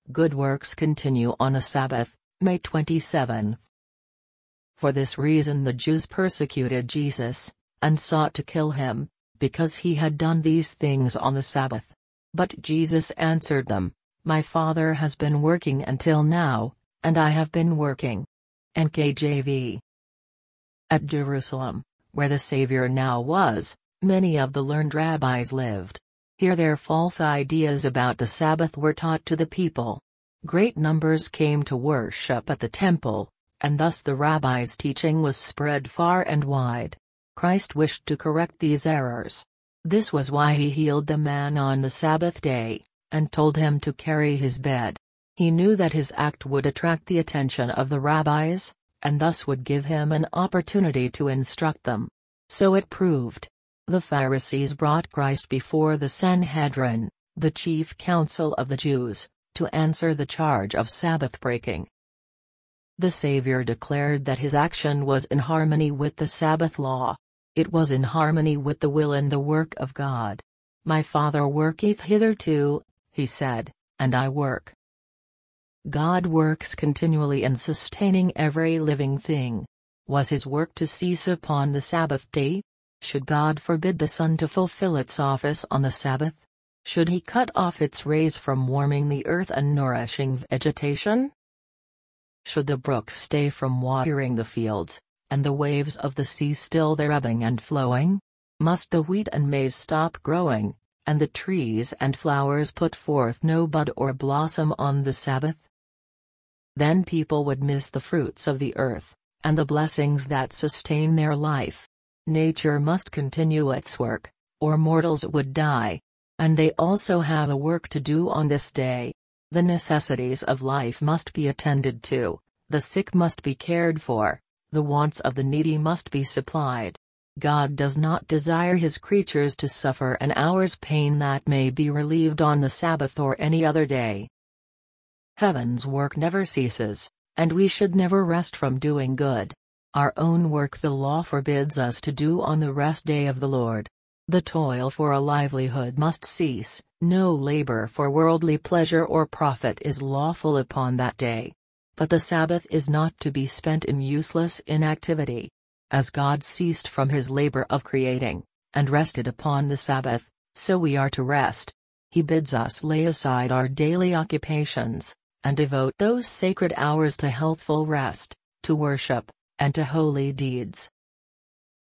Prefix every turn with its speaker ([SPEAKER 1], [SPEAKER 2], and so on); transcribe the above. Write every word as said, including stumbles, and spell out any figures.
[SPEAKER 1] Good works continue on the Sabbath, May twenty-seventh. For this reason the Jews persecuted Jesus, and sought to kill him, because he had done these things on the Sabbath. But Jesus answered them, My Father has been working until now, and I have been working. N K J V. At Jerusalem, where the Savior now was, many of the learned rabbis lived. Here their false ideas about the Sabbath were taught to the people. Great numbers came to worship at the temple, and thus the rabbis' teaching was spread far and wide. Christ wished to correct these errors. This was why he healed the man on the Sabbath day, and told him to carry his bed. He knew that his act would attract the attention of the rabbis, and thus would give him an opportunity to instruct them. So it proved. The Pharisees brought Christ before the Sanhedrin, the chief council of the Jews, to answer the charge of Sabbath breaking. The Savior declared that his action was in harmony with the Sabbath law. It was in harmony with the will and the work of God. My Father worketh hitherto, he said, and I work. God works continually in sustaining every living thing. Was his work to cease upon the Sabbath day? Should God forbid the sun to fulfill its office on the Sabbath? Should he cut off its rays from warming the earth and nourishing vegetation? Should the brooks stay from watering the fields, and the waves of the sea still their ebbing and flowing? Must the wheat and maize stop growing, and the trees and flowers put forth no bud or blossom on the Sabbath? Then people would miss the fruits of the earth, and the blessings that sustain their life. Nature must continue its work, or mortals would die. And they also have a work to do on this day. The necessities of life must be attended to, the sick must be cared for, the wants of the needy must be supplied. God does not desire his creatures to suffer an hour's pain that may be relieved on the Sabbath or any other day. Heaven's work never ceases, and we should never rest from doing good. Our own work the law forbids us to do on the rest day of the Lord. The toil for a livelihood must cease, no labor for worldly pleasure or profit is lawful upon that day. But the Sabbath is not to be spent in useless inactivity. As God ceased from his labor of creating, and rested upon the Sabbath, so we are to rest. He bids us lay aside our daily occupations, and devote those sacred hours to healthful rest, to worship, and to holy deeds.